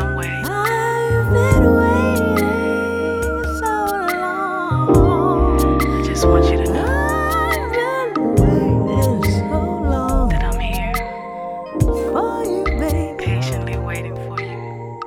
long way. I've been waiting so long. I just want you to know.